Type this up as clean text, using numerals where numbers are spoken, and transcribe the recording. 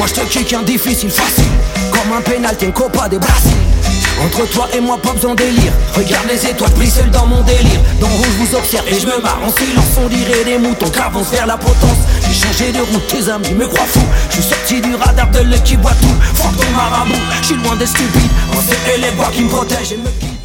je te kick un difficile facile. Comme un pénalty, un copa des Brasil. Entre toi et moi pas besoin de délire. Regarde les étoiles, pris seul dans mon délire. Dans rouge vous observe et je me marre en silence. On dirait des moutons qui avancent vers la potence. J'ai changé de route, tes amis me croient fou. Je suis sorti du radar de l'œil qui voit tout. Fuck ton marabout, je suis loin des stupides. On sait les voix qui me protègent et me guident.